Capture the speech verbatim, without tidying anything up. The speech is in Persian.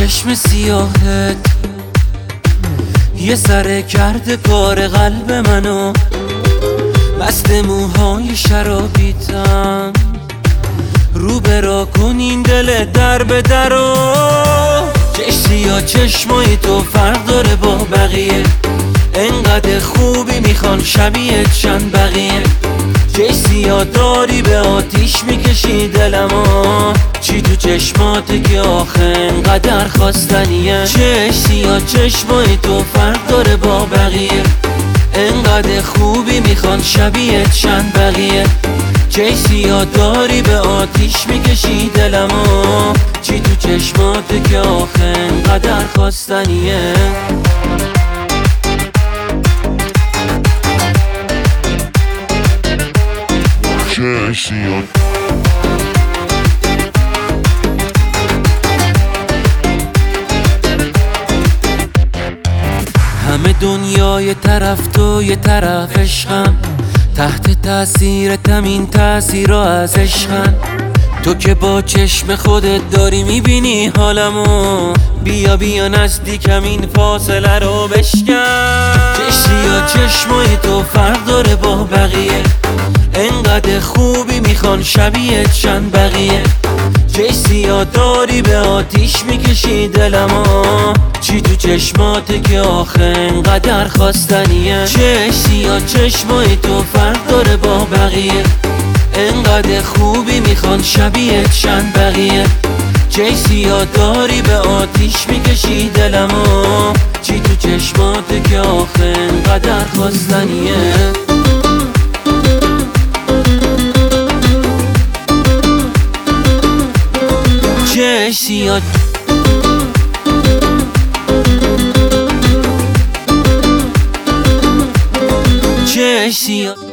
چشم سیاهت یه سره کرده کار قلب منو، مست موهای شرابیتم رو برا کن این دل در به درو. چشم یا چشمای تو فرق داره با بقیه، انقدر خوبی میخوان شبیه چند بقیه. چشم یا داری به آتیش میکشی دلمو، چی تو چشماته که آخه انقدر خواستنیه. چشم یا چشمای تو فرق داره با بقیه، انقدر خوبی میخوان شبیه چند بقیه. چشم یا داری به آتیش میکشی دلمو، چی تو چشماته که آخه انقدر خواستنیه. چشم همه دنیا یه طرف تو یه طرف عشقم، تحت تاثیرتم این تاثیرها از عشقم. تو که با چشم خودت داری میبینی حالمو، بیا بیا نزدیکم این فاصله رو بشکن. چشم یا چشمای تو فرق داره با بقیه، انقدر خوبی میخوان شبیه چند بقیه. چشم یا داری به آتیش میکشی دلمو، چی تو چشماته که آخه انقدر خواستنیه. چشم یا چشمای تو فرق داره با بقیه، انقدر خوبی میخوان شبیه چند بقیه. چشم یا داری به آتیش میکشی دلمو، چی تو چشماته که آخه انقدر خواستنیه. چشم یا چشم یا